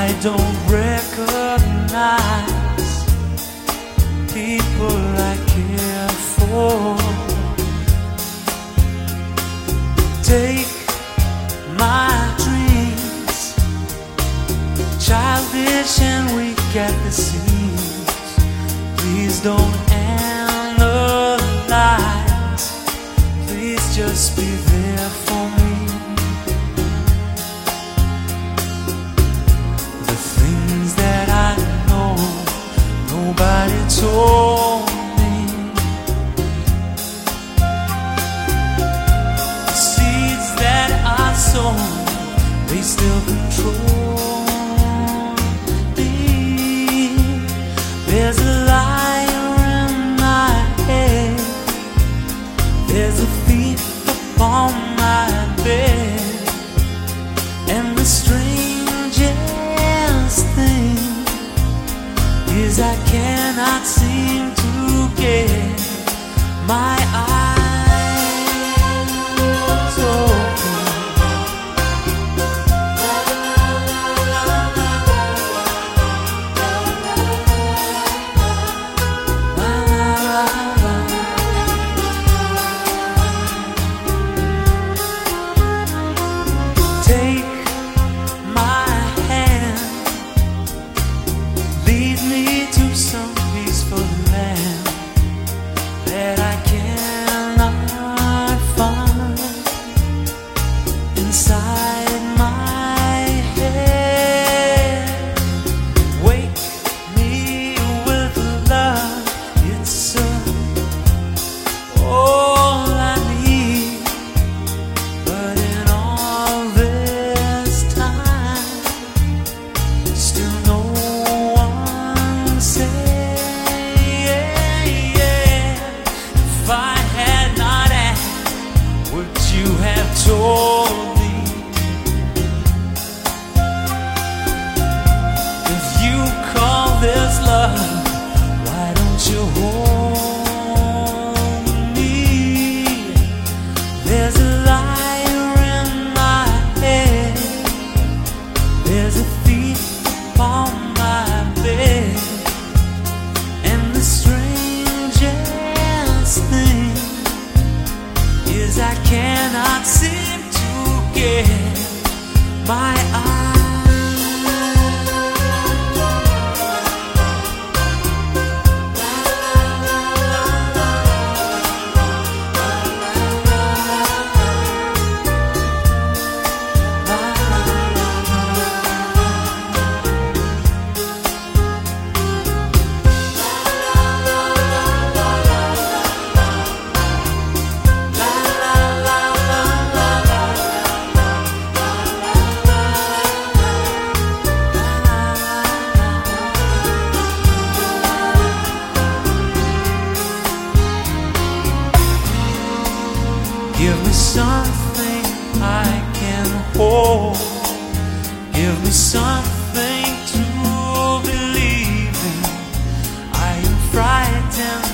I don't recognize people I care for. Take my dreams, childish and weak at the seams. Please don't analyze, please just be there for me. The things that I know nobody told me, the seeds that I sown, they still control me. There's a liar in my head, there's a thief upon my bed, and the strangest thing is I cannot seem to get my eyes open. Take my hand, lead me to some peaceful land that I cannot find inside my head. Wake me with love, it's all I need. But in all this time, still no one said, if I had not asked, would you have told me? If you call this love, why don't you hold me? There's a liar in my head, there's a thief upon my bed, and the strangest thing is I cannot seem to get my eyes. Give me something I can hold, give me something to believe in. I am frightened